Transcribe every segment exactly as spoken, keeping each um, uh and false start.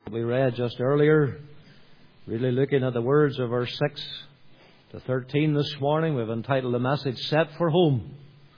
We read just earlier, really looking at the words of verse six to thirteen this morning. We've entitled the message, Set for Home.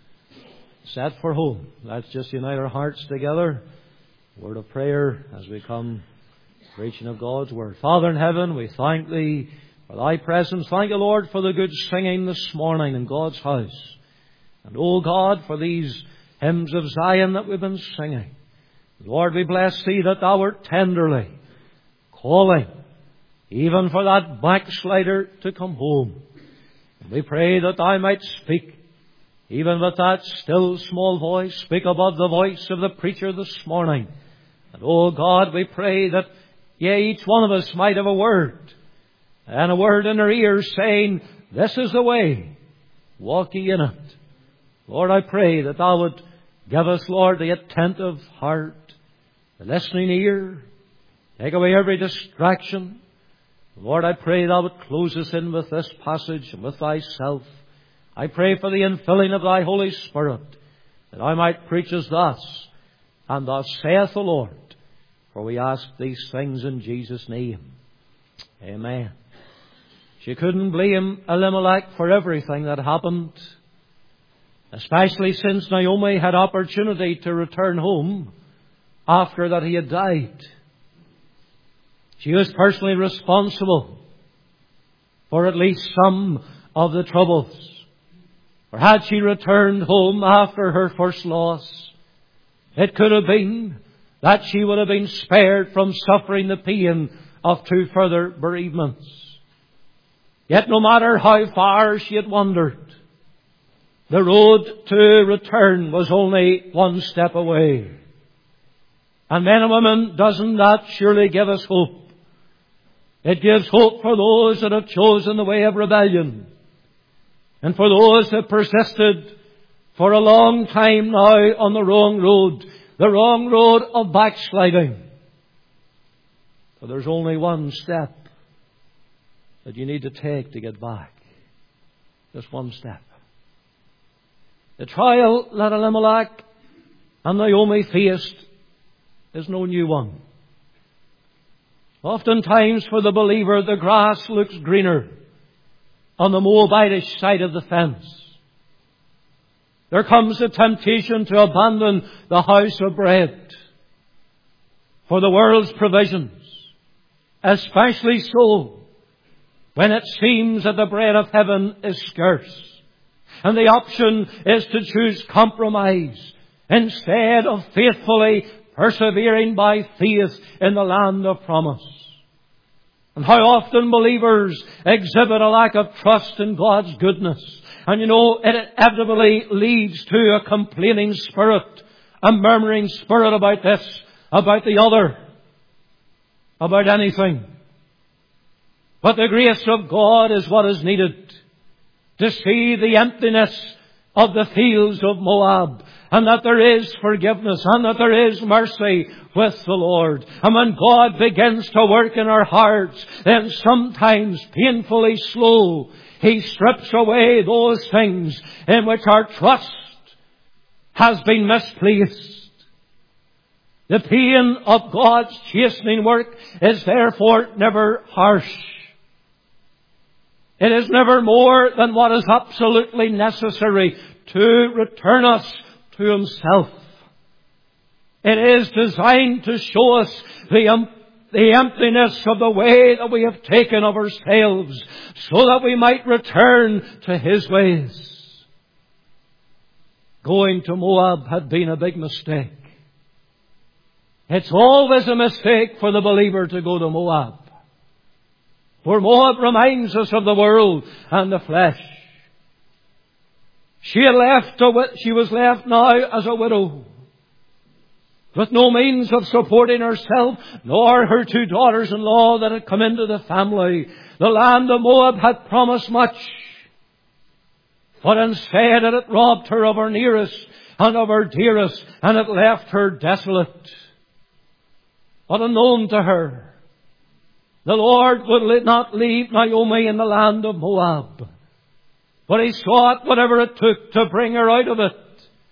Set for home. Let's just unite our hearts together. Word of prayer as we come preaching of God's Word. Father in heaven, we thank Thee for Thy presence. Thank You, Lord, for the good singing this morning in God's house. And, oh God, for these hymns of Zion that we've been singing. Lord, we bless Thee that Thou art tenderly calling, even for that backslider to come home. And we pray that Thou might speak, even with that still small voice, speak above the voice of the preacher this morning. And, oh God, we pray that, yea, each one of us might have a word, and a word in our ears saying, this is the way, walk ye in it. Lord, I pray that Thou would give us, Lord, the attentive heart, the listening ear. Take away every distraction. Lord, I pray Thou would close us in with this passage and with Thyself. I pray for the infilling of Thy Holy Spirit, that I might preach as thus, and thus saith the Lord. For we ask these things in Jesus' name. Amen. She couldn't blame Elimelech for everything that happened, especially since Naomi had opportunity to return home after that he had died. She was personally responsible for at least some of the troubles. Or had she returned home after her first loss, it could have been that she would have been spared from suffering the pain of two further bereavements. Yet no matter how far she had wandered, the road to return was only one step away. And men and women, doesn't that surely give us hope? It gives hope for those that have chosen the way of rebellion, and for those that persisted for a long time now on the wrong road, the wrong road of backsliding. For there's only one step that you need to take to get back. Just one step. The trial that Elimelech and Naomi faced is no new one. Oftentimes for the believer, the grass looks greener on the Moabitish side of the fence. There comes a temptation to abandon the house of bread for the world's provisions, especially so when it seems that the bread of heaven is scarce, and the option is to choose compromise instead of faithfully persevering by faith in the land of promise. And how often believers exhibit a lack of trust in God's goodness. And you know, it inevitably leads to a complaining spirit, a murmuring spirit about this, about the other, about anything. But the grace of God is what is needed to see the emptiness of the fields of Moab, and that there is forgiveness, and that there is mercy with the Lord. And when God begins to work in our hearts, then sometimes painfully slow, He strips away those things in which our trust has been misplaced. The pain of God's chastening work is therefore never harsh. It is never more than what is absolutely necessary to return us to Himself. It is designed to show us the, um, the emptiness of the way that we have taken of ourselves, so that we might return to His ways. Going to Moab had been a big mistake. It's always a mistake for the believer to go to Moab. For Moab reminds us of the world and the flesh. She had left, a, she was left now as a widow, with no means of supporting herself, nor her two daughters-in-law that had come into the family. The land of Moab had promised much, but instead it had robbed her of her nearest and of her dearest, and it left her desolate. But unknown to her, the Lord would not leave Naomi in the land of Moab, but He sought whatever it took to bring her out of it.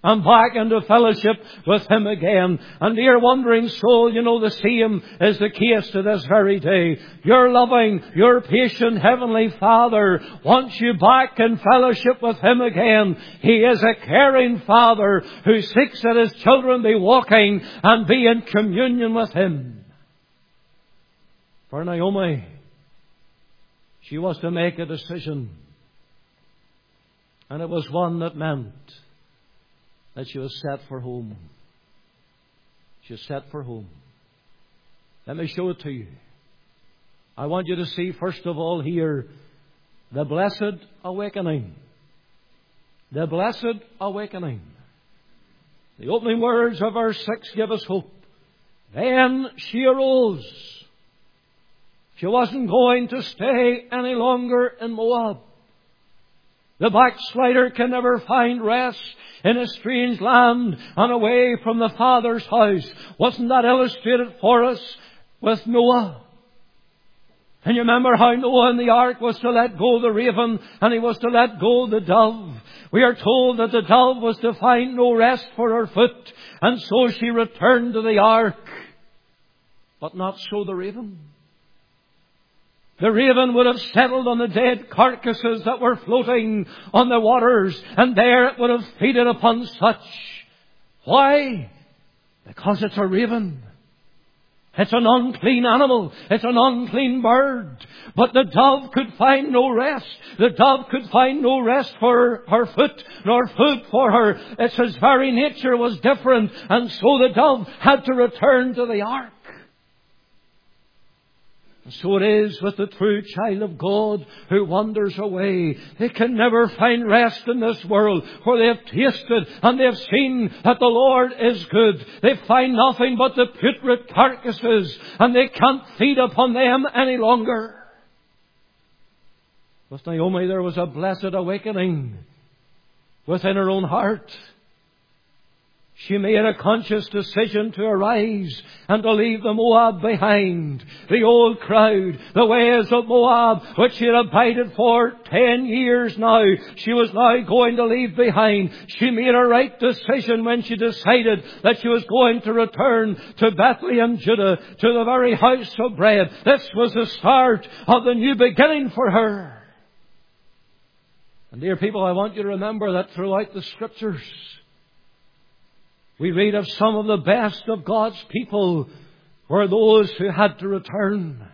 and back into fellowship with Him again. And dear wandering soul, you know the same is the case to this very day. Your loving, your patient Heavenly Father wants you back in fellowship with Him again. He is a caring Father who seeks that His children be walking and be in communion with Him. For Naomi, she was to make a decision. And it was one that meant that she was set for home. She was set for home. Let me show it to you. I want you to see, first of all, here, the blessed awakening. The blessed awakening. The opening words of verse six give us hope. Then she arose. She wasn't going to stay any longer in Moab. The backslider can never find rest in a strange land and away from the Father's house. Wasn't that illustrated for us with Noah? And you remember how Noah in the ark was to let go the raven and he was to let go the dove. We are told that the dove was to find no rest for her foot, and so she returned to the ark. But not so the raven. The raven would have settled on the dead carcasses that were floating on the waters, and there it would have feeded upon such. Why? Because it's a raven. It's an unclean animal. It's an unclean bird. But the dove could find no rest. The dove could find no rest for her foot, nor food for her. It's His very nature was different, and so the dove had to return to the ark. So it is with the true child of God who wanders away. They can never find rest in this world, for they have tasted and they have seen that the Lord is good. They find nothing but the putrid carcasses, and they can't feed upon them any longer. With Naomi there was a blessed awakening within her own heart. She made a conscious decision to arise and to leave the Moab behind. The old crowd, the ways of Moab, which she had abided for ten years now, she was now going to leave behind. She made a right decision when she decided that she was going to return to Bethlehem, Judah, to the very house of bread. This was the start of the new beginning for her. And dear people, I want you to remember that throughout the Scriptures, we read of some of the best of God's people were those who had to return.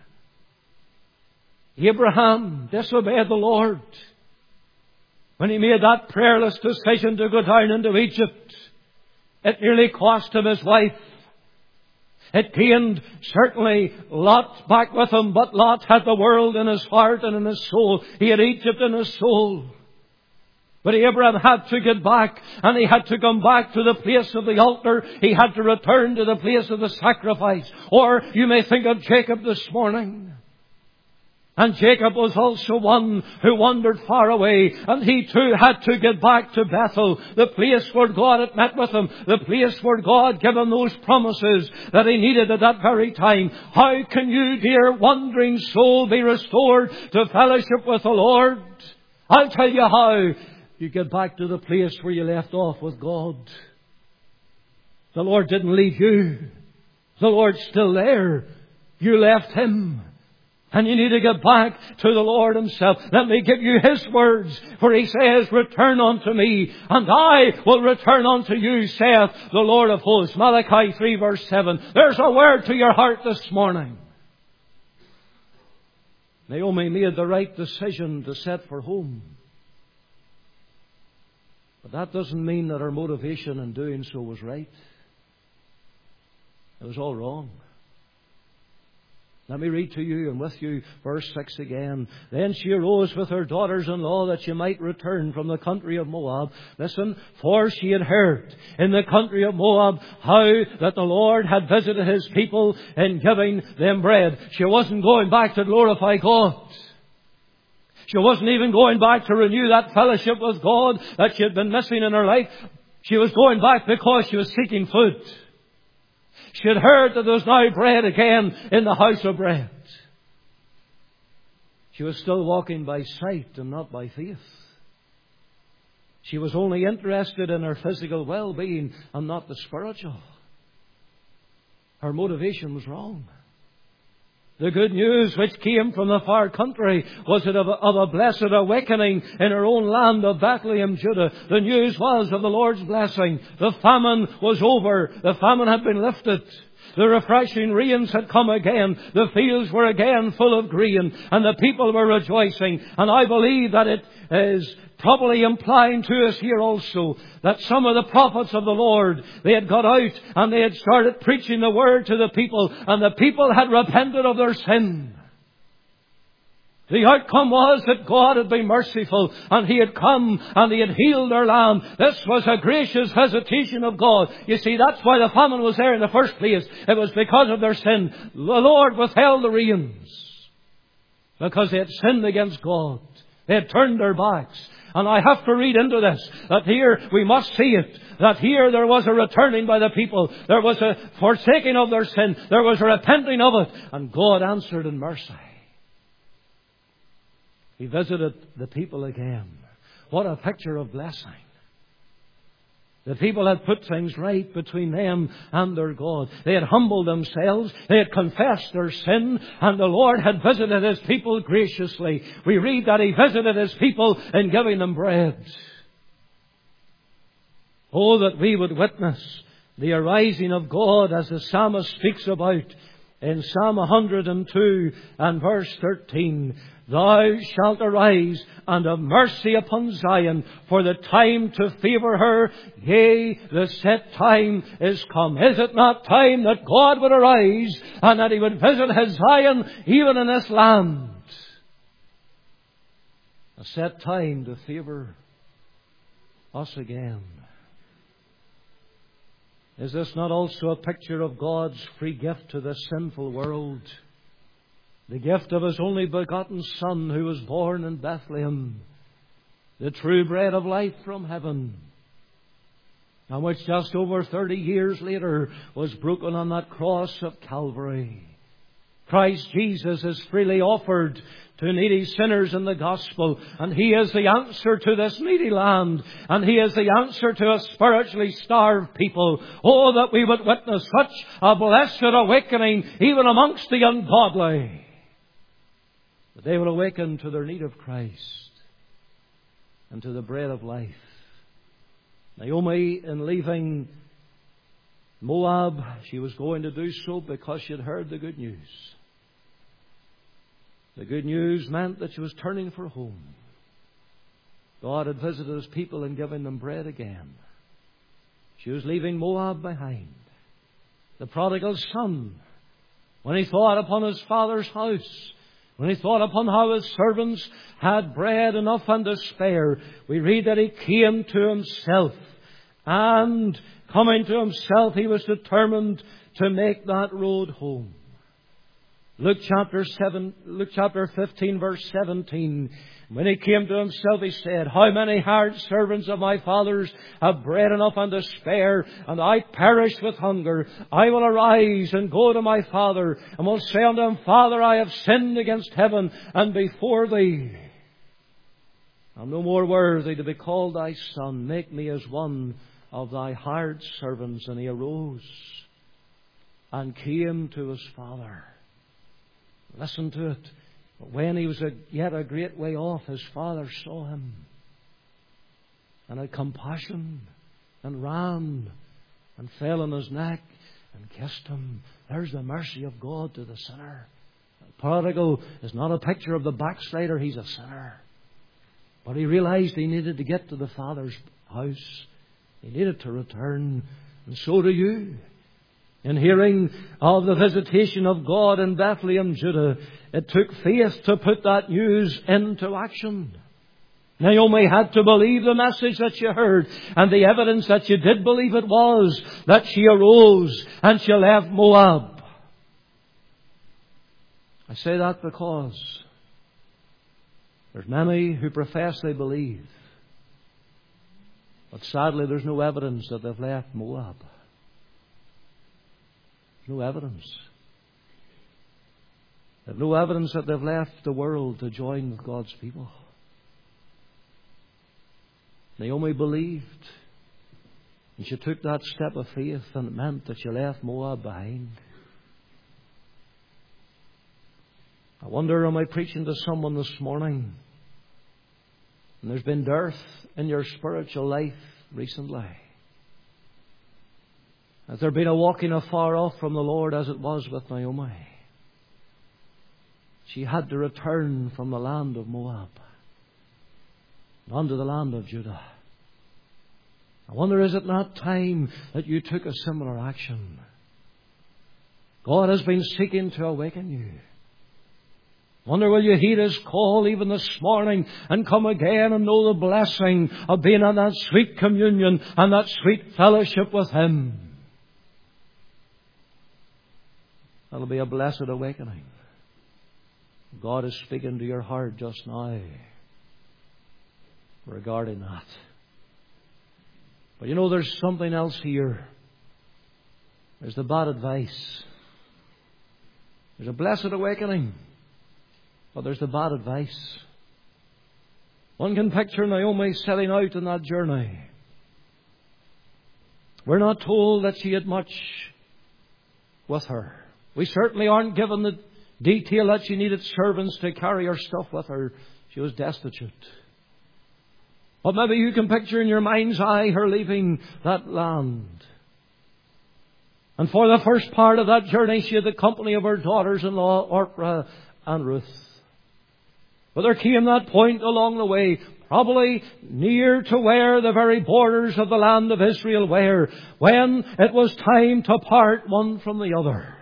Abraham disobeyed the Lord when he made that prayerless decision to go down into Egypt. It nearly cost him his wife. It gained certainly Lot back with him, but Lot had the world in his heart and in his soul. He had Egypt in his soul. But Abraham had to get back, and he had to come back to the place of the altar. He had to return to the place of the sacrifice. Or you may think of Jacob this morning. And Jacob was also one who wandered far away, and he too had to get back to Bethel, the place where God had met with him, the place where God gave him those promises that he needed at that very time. How can you, dear wandering soul, be restored to fellowship with the Lord? I'll tell you how. You get back to the place where you left off with God. The Lord didn't leave you. The Lord's still there. You left Him. And you need to get back to the Lord Himself. Let me give you His words. For He says, return unto me, and I will return unto you, saith the Lord of hosts. Malachi three verse seven. There's a word to your heart this morning. Naomi made the right decision to set for home. But that doesn't mean that her motivation in doing so was right. It was all wrong. Let me read to you and with you verse six again. Then she arose with her daughters-in-law that she might return from the country of Moab. Listen, for she had heard in the country of Moab how that the Lord had visited His people in giving them bread. She wasn't going back to glorify God. She wasn't even going back to renew that fellowship with God that she had been missing in her life. She was going back because she was seeking food. She had heard that there was now bread again in the house of bread. She was still walking by sight and not by faith. She was only interested in her physical well-being and not the spiritual. Her motivation was wrong. The good news which came from the far country was it of a, of a blessed awakening in her own land of Bethlehem, Judah. The news was of the Lord's blessing. The famine was over. The famine had been lifted. The refreshing rains had come again. The fields were again full of green, and the people were rejoicing. And I believe that it is probably implying to us here also that some of the prophets of the Lord, they had got out and they had started preaching the word to the people, and the people had repented of their sin. The outcome was that God had been merciful, and He had come and He had healed their land. This was a gracious visitation of God. You see, that's why the famine was there in the first place. It was because of their sin. The Lord withheld the rains because they had sinned against God. They had turned their backs. And I have to read into this, that here we must see it, that here there was a returning by the people. There was a forsaking of their sin. There was a repenting of it. And God answered in mercy. He visited the people again. What a picture of blessing. The people had put things right between them and their God. They had humbled themselves. They had confessed their sin. And the Lord had visited His people graciously. We read that He visited His people in giving them bread. Oh, that we would witness the arising of God as the psalmist speaks about in Psalm one hundred two and verse thirteen. Thou shalt arise and have mercy upon Zion, for the time to favour her, yea, the set time is come. Is it not time that God would arise and that He would visit His Zion even in this land? A set time to favour us again. Is this not also a picture of God's free gift to this sinful world? The gift of His only begotten Son, who was born in Bethlehem, the true bread of life from heaven, and which just over thirty years later was broken on that cross of Calvary. Christ Jesus is freely offered to needy sinners in the gospel, and He is the answer to this needy land, and He is the answer to a spiritually starved people. Oh, that we would witness such a blessed awakening even amongst the ungodly, that they will awaken to their need of Christ and to the bread of life. Naomi, in leaving Moab, she was going to do so because she had heard the good news. The good news meant that she was turning for home. God had visited His people and given them bread again. She was leaving Moab behind. The prodigal son, when he thought upon his father's house, when he thought upon how his servants had bread enough and to spare, we read that he came to himself. And coming to himself, he was determined to make that road home. Luke chapter seven, Luke chapter fifteen, verse seventeen. When he came to himself, he said, How many hired servants of my father's have bread enough and to spare, and I perish with hunger? I will arise and go to my father, and will say unto him, Father, I have sinned against heaven and before thee. I'm no more worthy to be called thy son. Make me as one of thy hired servants. And he arose and came to his father. Listen to it. But when he was a, yet a great way off, his father saw him and had compassion and ran and fell on his neck and kissed him. There's the mercy of God to the sinner. The prodigal is not a picture of the backslider. He's a sinner. But he realized he needed to get to the Father's house. He needed to return. And so do you. In hearing of the visitation of God in Bethlehem, Judah, it took faith to put that news into action. Naomi had to believe the message that she heard, and the evidence that she did believe it was that she arose and she left Moab. I say that because there's many who profess they believe, but sadly there's no evidence that they've left Moab. No evidence. There's no evidence that they've left the world to join with God's people. Naomi believed. And she took that step of faith, and it meant that she left Moab behind. I wonder, am I preaching to someone this morning, and there's been dearth in your spiritual life recently? Has there been a walking afar off from the Lord as it was with Naomi? She had to return from the land of Moab unto the land of Judah. I wonder, is it not time that you took a similar action? God has been seeking to awaken you. Wonder, will you heed His call even this morning and come again and know the blessing of being in that sweet communion and that sweet fellowship with Him? That'll be a blessed awakening. God is speaking to your heart just now regarding that. But you know, there's something else here. There's the bad advice. There's a blessed awakening, but there's the bad advice. One can picture Naomi setting out on that journey. We're not told that she had much with her. We certainly aren't given the detail that she needed servants to carry her stuff with her. She was destitute. But maybe you can picture in your mind's eye her leaving that land. And for the first part of that journey, she had the company of her daughters-in-law, Orpah and Ruth. But there came that point along the way, probably near to where the very borders of the land of Israel were, when it was time to part one from the other.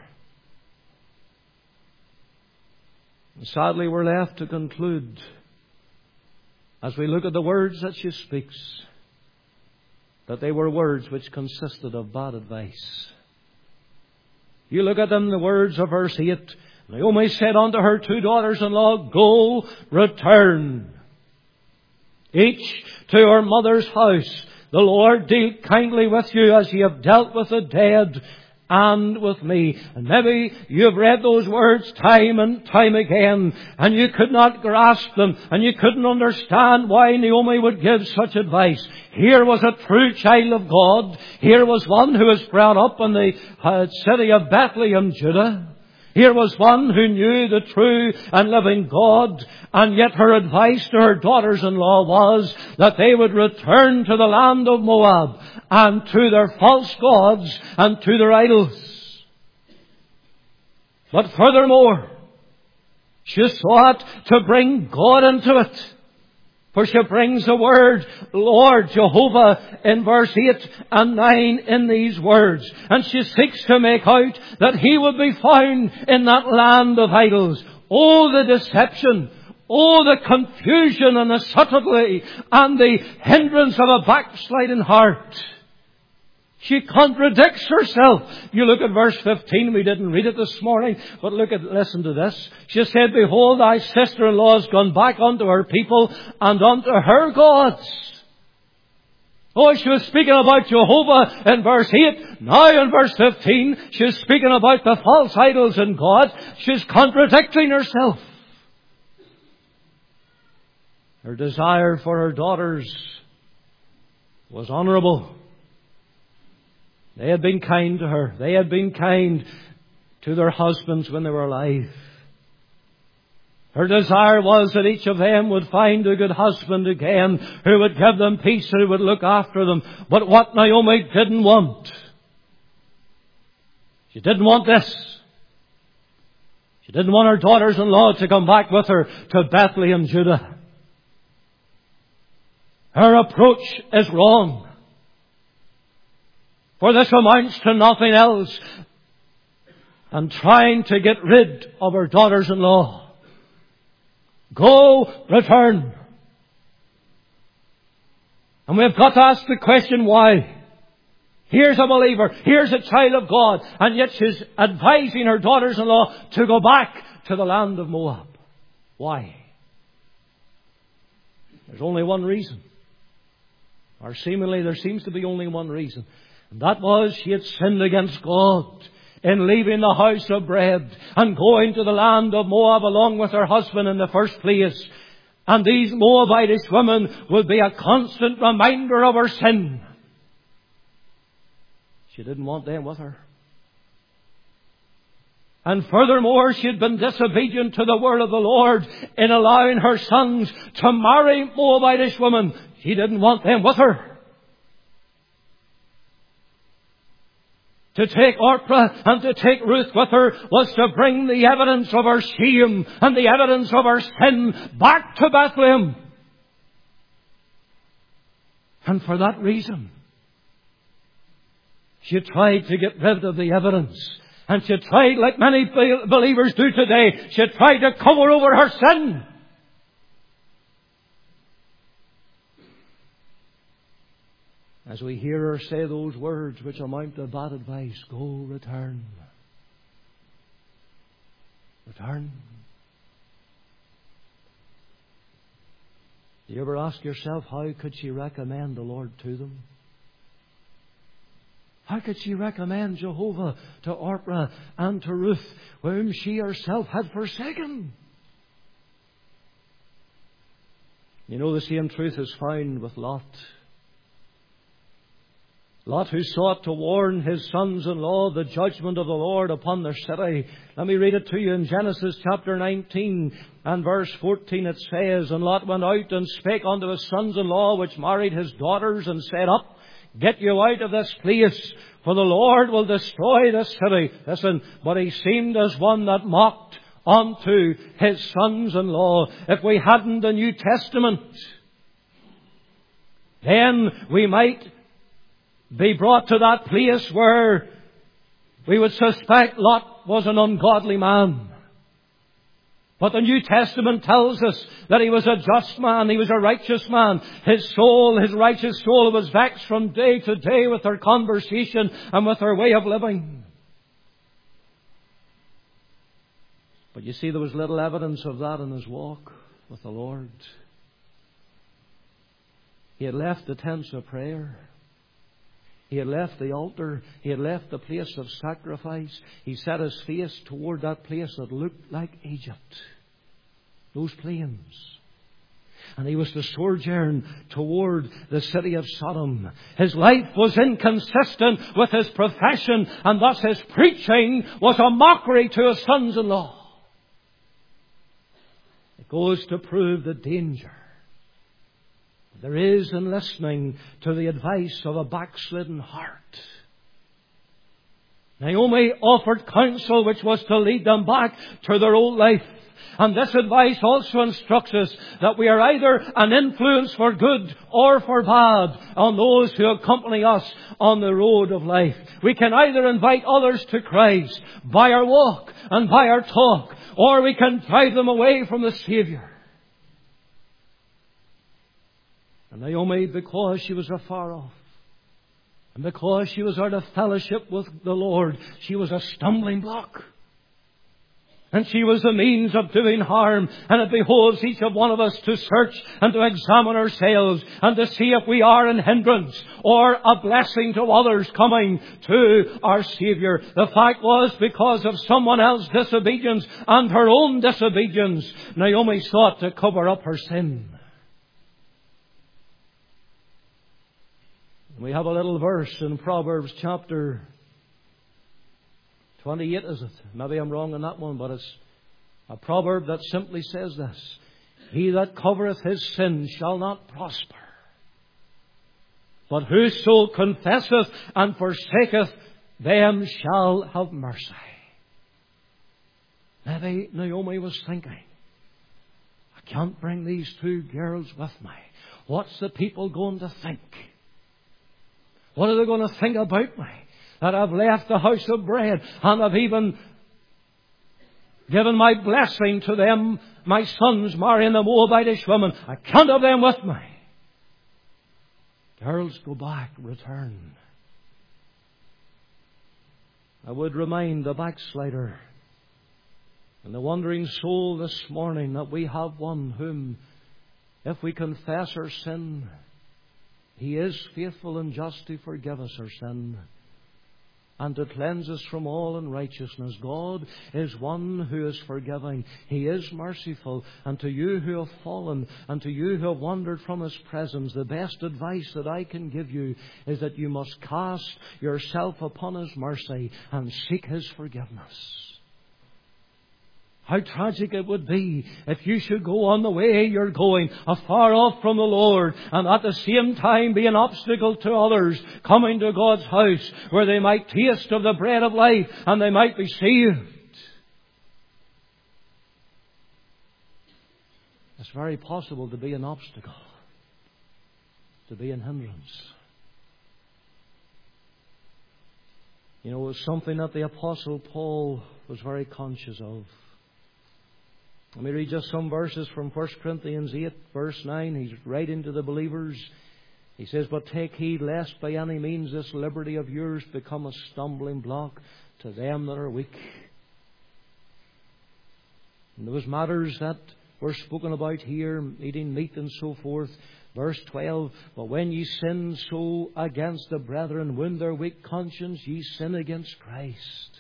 And sadly, we're left to conclude, as we look at the words that she speaks, that they were words which consisted of bad advice. You look at them, the words of verse eight. Naomi said unto her two daughters-in-law, Go, return, each to her mother's house. The Lord deal kindly with you as ye have dealt with the dead and with me. And maybe you've read those words time and time again, and you could not grasp them, and you couldn't understand why Naomi would give such advice. Here was a true child of God. Here was one who was brought up in the uh, city of Bethlehem, Judah. Here was one who knew the true and living God, and yet her advice to her daughters-in-law was that they would return to the land of Moab and to their false gods and to their idols. But furthermore, she sought to bring God into it. For she brings the word Lord Jehovah in verse eight and nine in these words. And she seeks to make out that He would be found in that land of idols. Oh, the deception! Oh, the confusion and the subtlety and the hindrance of a backsliding heart. She contradicts herself. You look at verse fifteen. We didn't read it this morning, but look at, listen to this. She said, Behold, thy sister-in-law is gone back unto her people and unto her gods. Oh, she was speaking about Jehovah in verse eight. Now in verse fifteen, she's speaking about the false idols and God. She's contradicting herself. Her desire for her daughters was honourable. They had been kind to her. They had been kind to their husbands when they were alive. Her desire was that each of them would find a good husband again, who would give them peace, who would look after them. But what Naomi didn't want, she didn't want this. She didn't want her daughters-in-law to come back with her to Bethlehem, Judah. Her approach is wrong. For this amounts to nothing else than trying to get rid of her daughters-in-law. Go, return. And we've got to ask the question, why? Here's a believer, here's a child of God, and yet she's advising her daughters-in-law to go back to the land of Moab. Why? There's only one reason. Or seemingly there seems to be only one reason. And that was she had sinned against God in leaving the house of bread and going to the land of Moab along with her husband in the first place. And these Moabitish women will be a constant reminder of her sin. She didn't want them with her. And furthermore, she had been disobedient to the word of the Lord in allowing her sons to marry Moabitish women. She didn't want them with her. To take Orpah and to take Ruth with her was to bring the evidence of her shame and the evidence of her sin back to Bethlehem. And for that reason, she tried to get rid of the evidence. And she tried, like many believers do today, she tried to cover over her sin. As we hear her say those words which amount to bad advice, go, return. Return. Do you ever ask yourself, how could she recommend the Lord to them? How could she recommend Jehovah to Orpah and to Ruth, whom she herself had forsaken? You know, the same truth is found with Lot. Lot, who sought to warn his sons-in-law of the judgment of the Lord upon their city. Let me read it to you in Genesis chapter nineteen and verse fourteen. It says, And Lot went out and spake unto his sons-in-law, which married his daughters, and said, Up, get you out of this place, for the Lord will destroy this city. Listen, but he seemed as one that mocked unto his sons-in-law. If we hadn't the New Testament, then we might be brought to that place where we would suspect Lot was an ungodly man. But the New Testament tells us that he was a just man, he was a righteous man. His soul, his righteous soul, was vexed from day to day with her conversation and with her way of living. But you see, there was little evidence of that in his walk with the Lord. He had left the tents of prayer. He had left the altar. He had left the place of sacrifice. He set his face toward that place that looked like Egypt. Those plains. And he was to sojourn toward the city of Sodom. His life was inconsistent with his profession, and thus his preaching was a mockery to his sons-in-law. It goes to prove the danger there is in listening to the advice of a backslidden heart. Naomi offered counsel which was to lead them back to their old life. And this advice also instructs us that we are either an influence for good or for bad on those who accompany us on the road of life. We can either invite others to Christ by our walk and by our talk, or we can drive them away from the Saviour. And Naomi, because she was afar off, and because she was out of fellowship with the Lord, she was a stumbling block. And she was the means of doing harm. And it behoves each of one of us to search and to examine ourselves and to see if we are an hindrance or a blessing to others coming to our Saviour. The fact was, because of someone else's disobedience and her own disobedience, Naomi sought to cover up her sin. We have a little verse in Proverbs chapter twenty-eight, is it? Maybe I'm wrong on that one, but it's a proverb that simply says this: He that covereth his sin shall not prosper, but whoso confesseth and forsaketh them shall have mercy. Maybe Naomi was thinking, I can't bring these two girls with me. What's the people going to think? What are they going to think about me? That I've left the house of bread and I've even given my blessing to them, my sons marrying the Moabitish woman. I can't have them with me. Girls, go back, return. I would remind the backslider and the wandering soul this morning that we have one whom, if we confess our sin, He is faithful and just to forgive us our sin and to cleanse us from all unrighteousness. God is one who is forgiving. He is merciful. And to you who have fallen, and to you who have wandered from His presence, the best advice that I can give you is that you must cast yourself upon His mercy and seek His forgiveness. How tragic it would be if you should go on the way you're going, afar off from the Lord, and at the same time be an obstacle to others coming to God's house, where they might taste of the bread of life and they might be saved. It's very possible to be an obstacle, to be an hindrance. You know, it was something that the Apostle Paul was very conscious of. Let me read just some verses from First Corinthians eight, verse nine. He's writing to the believers. He says, "But take heed lest by any means this liberty of yours become a stumbling block to them that are weak." And those matters that were spoken about here, eating meat and so forth. Verse twelve, "But when ye sin so against the brethren, wound their weak conscience, ye sin against Christ."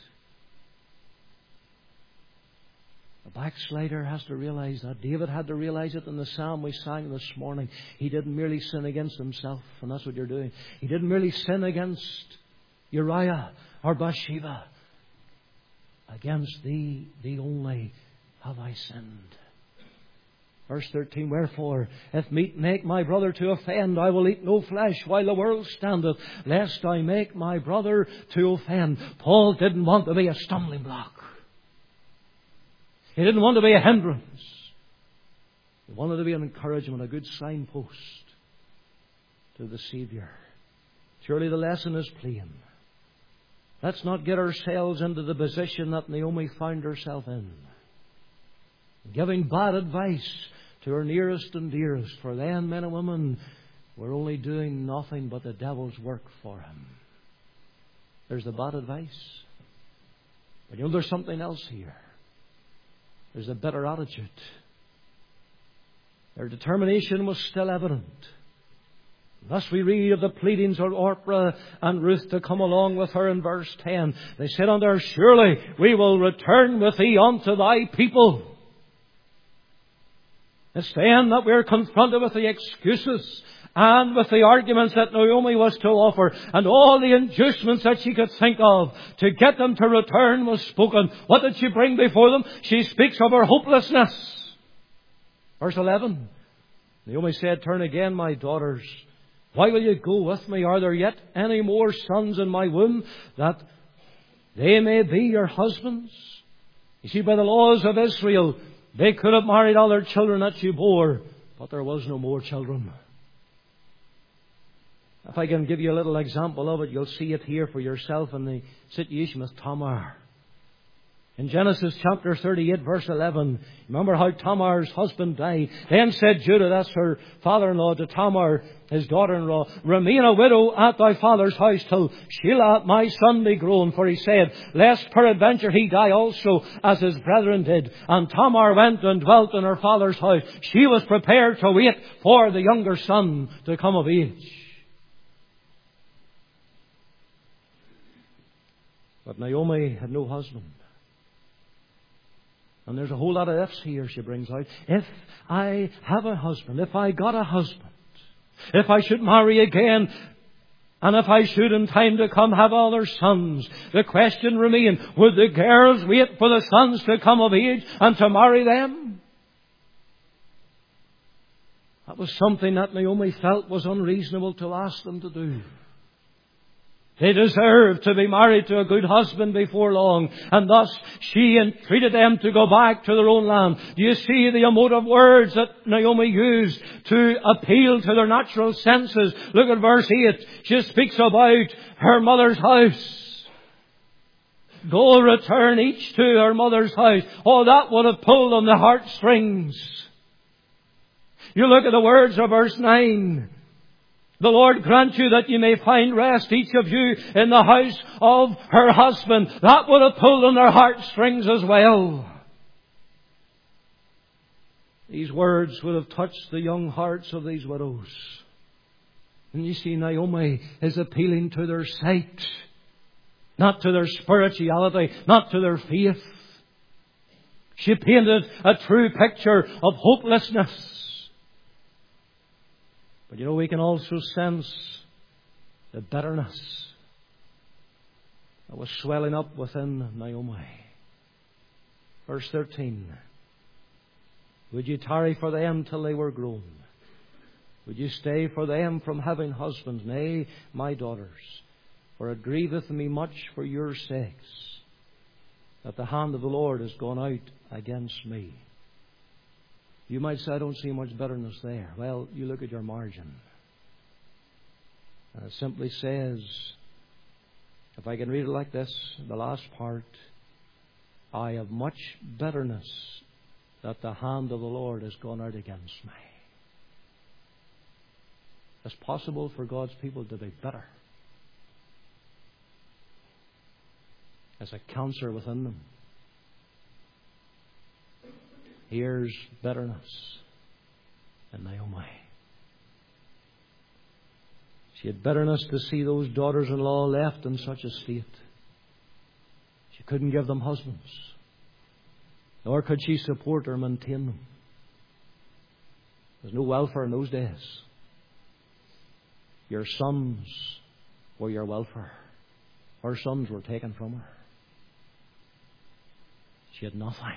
The backslider has to realize that. David had to realize it in the psalm we sang this morning. He didn't merely sin against himself, and that's what you're doing. He didn't merely sin against Uriah or Bathsheba. Against thee, thee only, have I sinned. Verse thirteen, "Wherefore, if meat make my brother to offend, I will eat no flesh while the world standeth, lest I make my brother to offend." Paul didn't want to be a stumbling block. He didn't want to be a hindrance. He wanted to be an encouragement, a good signpost to the Saviour. Surely the lesson is plain. Let's not get ourselves into the position that Naomi found herself in, giving bad advice to her nearest and dearest. For then, men and women, we're only doing nothing but the devil's work for him. There's the bad advice. But you know, there's something else here. There's a bitter attitude. Their determination was still evident. Thus we read of the pleadings of Orpah and Ruth to come along with her in verse ten. They said unto her, "Surely we will return with thee unto thy people." It's then that we're confronted with the excuses and with the arguments that Naomi was to offer, and all the inducements that she could think of to get them to return was spoken. What did she bring before them? She speaks of her hopelessness. Verse eleven, Naomi said, "Turn again, my daughters. Why will you go with me? Are there yet any more sons in my womb, that they may be your husbands?" You see, by the laws of Israel, they could have married all their children that she bore, but there was no more children. If I can give you a little example of it, you'll see it here for yourself in the situation with Tamar. In Genesis chapter thirty-eight, verse eleven, remember how Tamar's husband died. Then said Judah, that's her father-in-law, to Tamar, his daughter-in-law, "Remain a widow at thy father's house till Shelah my son be grown." For he said, "Lest peradventure he die also, as his brethren did." And Tamar went and dwelt in her father's house. She was prepared to wait for the younger son to come of age. But Naomi had no husband. And there's a whole lot of ifs here she brings out. If I have a husband, if I got a husband, if I should marry again, and if I should in time to come have other sons, the question remained, would the girls wait for the sons to come of age and to marry them? That was something that Naomi felt was unreasonable to ask them to do. They deserved to be married to a good husband before long. And thus she entreated them to go back to their own land. Do you see the emotive words that Naomi used to appeal to their natural senses? Look at verse eight. She speaks about her mother's house. Go return each to her mother's house. Oh, that would have pulled on the heartstrings. You look at the words of verse nine. "The Lord grant you that you may find rest, each of you, in the house of her husband." That would have pulled on their heartstrings as well. These words would have touched the young hearts of these widows. And you see, Naomi is appealing to their sight. not to their spirituality, not to their faith. She painted a true picture of hopelessness. But you know, we can also sense the bitterness that was swelling up within Naomi. Verse thirteen. Would you tarry for them till they were grown? Would you stay for them from having husbands? Nay, my daughters, for it grieveth me much for your sakes, that the hand of the Lord has gone out against me. You might say, I don't see much bitterness there. Well, you look at your margin. And it simply says, if I can read it like this, the last part, I have much bitterness that the hand of the Lord has gone out against me. It's possible for God's people to be bitter. As a cancer within them. Here's bitterness in Naomi. She had bitterness to see those daughters-in-law left in such a state. She couldn't give them husbands. Nor could she support or maintain them. There's no welfare in those days. Your sons were your welfare. Her sons were taken from her. She had nothing.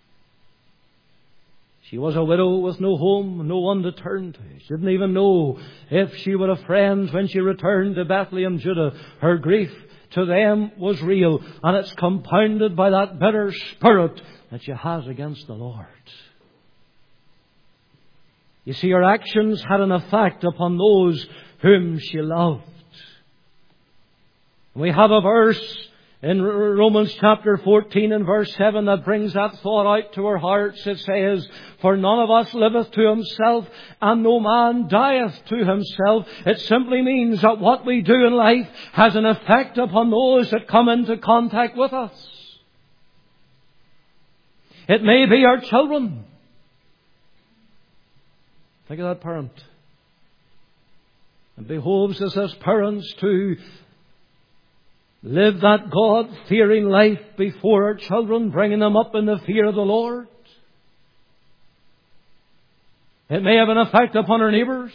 She was a widow with no home, no one to turn to. She didn't even know if she would have friends when she returned to Bethlehem, Judah. Her grief to them was real, and it's compounded by that bitter spirit that she has against the Lord. You see, her actions had an effect upon those whom she loved. We have a verse in Romans chapter fourteen and verse seven that brings that thought out to our hearts. It says, for none of us liveth to himself, and no man dieth to himself. It simply means that what we do in life has an effect upon those that come into contact with us. It may be our children. Think of that parent. It behoves us as parents to live that God-fearing life before our children, bringing them up in the fear of the Lord. It may have an effect upon our neighbours.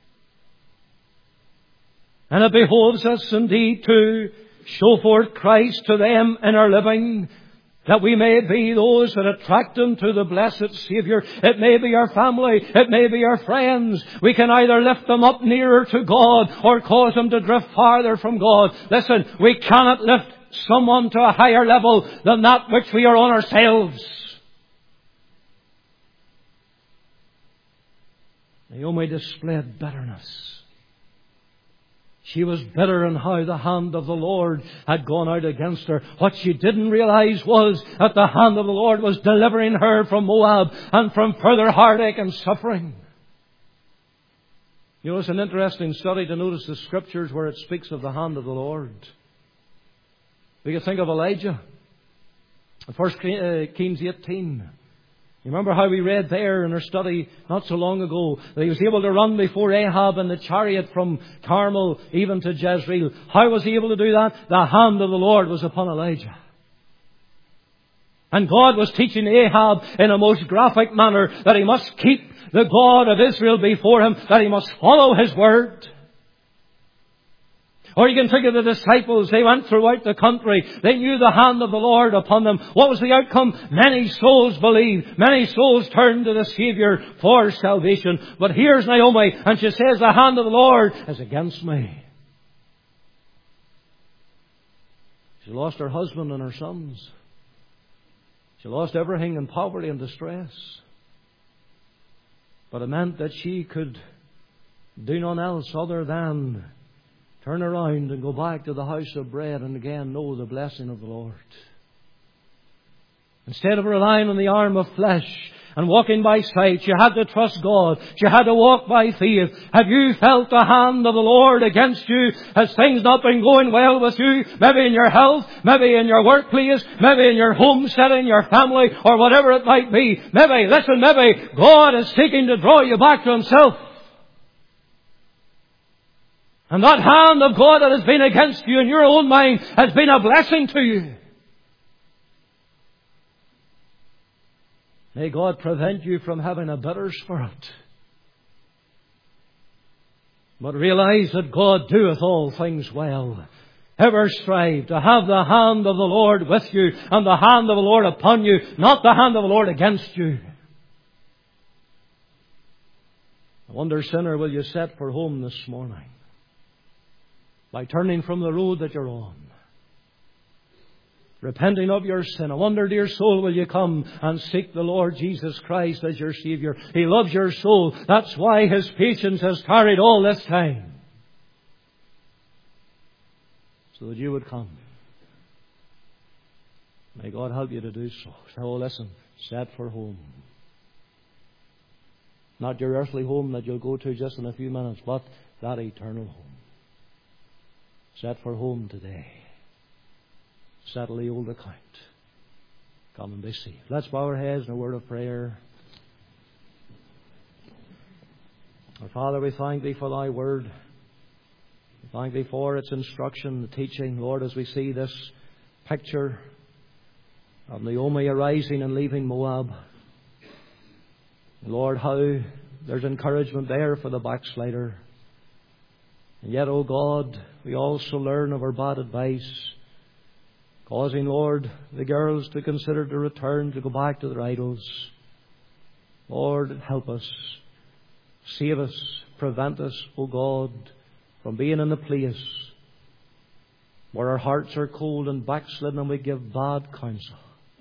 And it behoves us indeed to show forth Christ to them in our living, that we may be those that attract them to the blessed Saviour. It may be our family. It may be our friends. We can either lift them up nearer to God or cause them to drift farther from God. Listen, we cannot lift someone to a higher level than that which we are on ourselves. Naomi displayed bitterness. She was bitter in how the hand of the Lord had gone out against her. What she didn't realize was that the hand of the Lord was delivering her from Moab and from further heartache and suffering. You know, it's an interesting study to notice the Scriptures where it speaks of the hand of the Lord. We can think of Elijah. First Kings eighteen. You remember how we read there in our study not so long ago that he was able to run before Ahab in the chariot from Carmel even to Jezreel. How was he able to do that? The hand of the Lord was upon Elijah. And God was teaching Ahab in a most graphic manner that he must keep the God of Israel before him, that he must follow his word. Or you can think of the disciples. They went throughout the country. They knew the hand of the Lord upon them. What was the outcome? Many souls believed. Many souls turned to the Saviour for salvation. But here's Naomi, and she says, the hand of the Lord is against me. She lost her husband and her sons. She lost everything in poverty and distress. But it meant that she could do none else other than turn around and go back to the house of bread and again know the blessing of the Lord. Instead of relying on the arm of flesh and walking by sight, you had to trust God. You had to walk by faith. Have you felt the hand of the Lord against you? Has things not been going well with you? Maybe in your health, maybe in your workplace, maybe in your home setting, your family, or whatever it might be. Maybe, listen, maybe God is seeking to draw you back to Himself. And that hand of God that has been against you in your own mind has been a blessing to you. May God prevent you from having a bitter spirit. But realize that God doeth all things well. Ever strive to have the hand of the Lord with you and the hand of the Lord upon you, not the hand of the Lord against you. I wonder, sinner, will you set for home this morning by turning from the road that you're on, repenting of your sin? I wonder, dear soul, will you come and seek the Lord Jesus Christ as your Savior? He loves your soul. That's why His patience has carried all this time. So that you would come. May God help you to do so. So listen, set for home. Not your earthly home that you'll go to just in a few minutes, but that eternal home. Set for home today. Settle the old account. Come and be saved. Let's bow our heads in a word of prayer. Our Father, we thank Thee for Thy word. We thank Thee for its instruction, the teaching. Lord, as we see this picture of Naomi arising and leaving Moab. Lord, how there's encouragement there for the backslider. And yet, O God, we also learn of her bad advice, causing, Lord, the girls to consider to return, to go back to their idols. Lord, help us. Save us. Prevent us, O God, from being in a place where our hearts are cold and backslidden and we give bad counsel,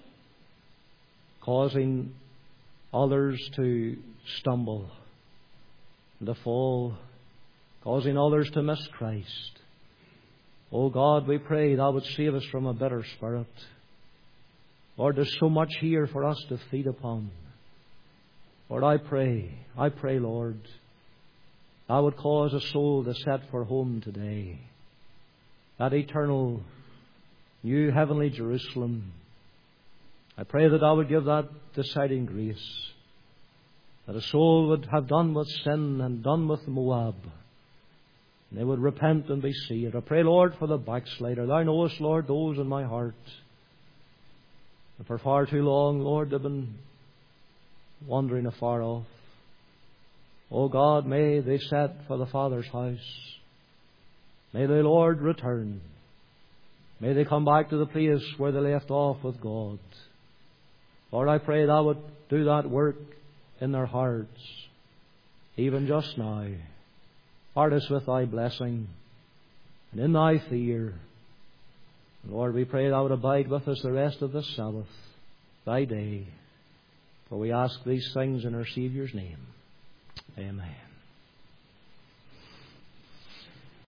causing others to stumble and to fall, causing others to miss Christ. Oh God, we pray Thou would save us from a bitter spirit. Lord, there's so much here for us to feed upon. Lord, I pray, I pray, Lord, Thou would cause a soul to set for home today. That eternal, new heavenly Jerusalem. I pray that Thou would give that deciding grace. That a soul would have done with sin and done with Moab. And they would repent and be saved. I pray, Lord, for the backslider. Thou knowest, Lord, those in my heart. And for far too long, Lord, they've been wandering afar off. O God, may they set for the Father's house. May they, Lord, return. May they come back to the place where they left off with God. Lord, I pray Thou would do that work in their hearts, even just now. Part us with Thy blessing and in Thy fear. Lord, we pray Thou would abide with us the rest of this Sabbath, Thy day. For we ask these things in our Saviour's name. Amen.